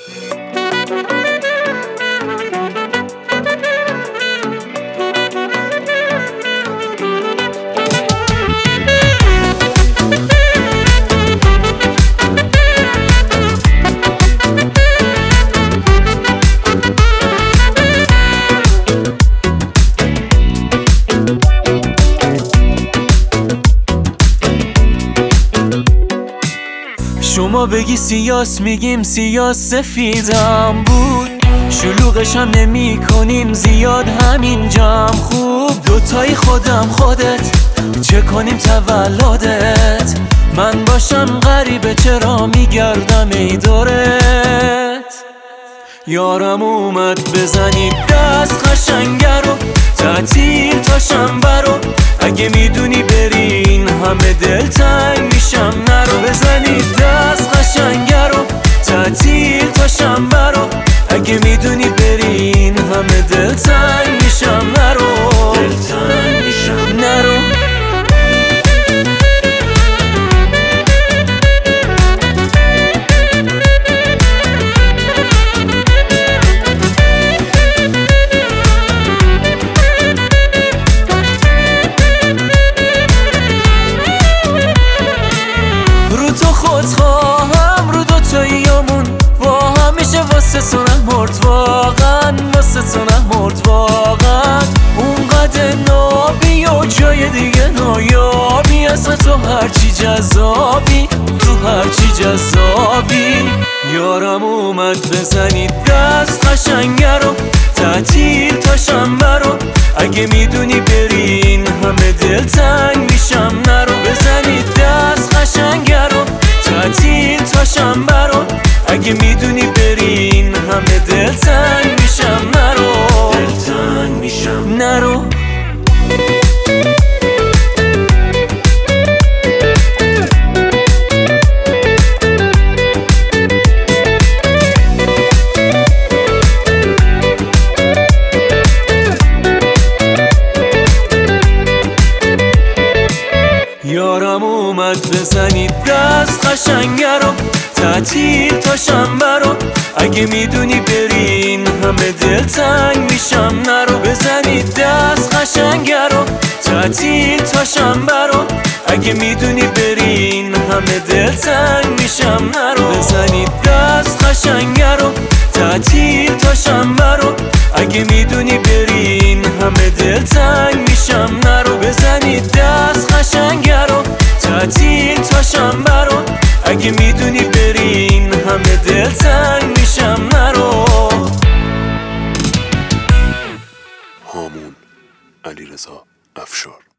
شما بگی سیاس میگیم سیاس سفیدم بود، شلوغش هم نمی کنیم زیاد همینجام خوب. دوتایی خودم خودت چه کنیم تولدت، من باشم غریبه چرا میگردم ای دورت. یارم اومد بزنید دست قشنگه رو، تعطیل تا شنبه رو، اگه میدونی برین همه دلتنگ میشم نرو. بزنید دست قشنگه رو، تعطیل تا شنبه رو، اگه میدونی برین همه دلتنگ میشم نرو. دلتنگ میشم نرو. خودخواهم رو دوتاییامون با همیشه واسه تو نمرد واقعا، واسه تو نمرد واقعا. اونقدر نابی و جای دیگه نایابی، اصلا تو هرچی جذابی، تو هرچی جذابی. یارم اومد بزنید دست قشنگه رو، تعطیل تا شنبه رو، اگه میدونی برین همه دلتنگ میشم نرو. بزنید دست قشنگه رو، تعطیل تا شنبه رو، اگه میدونی برین همه دلتنگ میشم نرو. دلتنگ میشم نرو. یارم اومد بزنید دست قشنگه رو، تعطیل تا شنبه رو، اگه میدونی برین همه دلتنگ میشم نرو. بزنید دست قشنگه رو، تعطیل تا شنبه رو، اگه میدونی برین همه دلتنگ میشم نرو. بزنید دست قشنگه رو، تعطیل تا شنبه رو، اگه میدونی برین همه دلتنگ میشم نرو. بزنید دست قشنگه رو، تعطیل تا شنبه رو، اگه میدونی برین همه دلتنگ میشم نرو. هامون علیرضا افشار.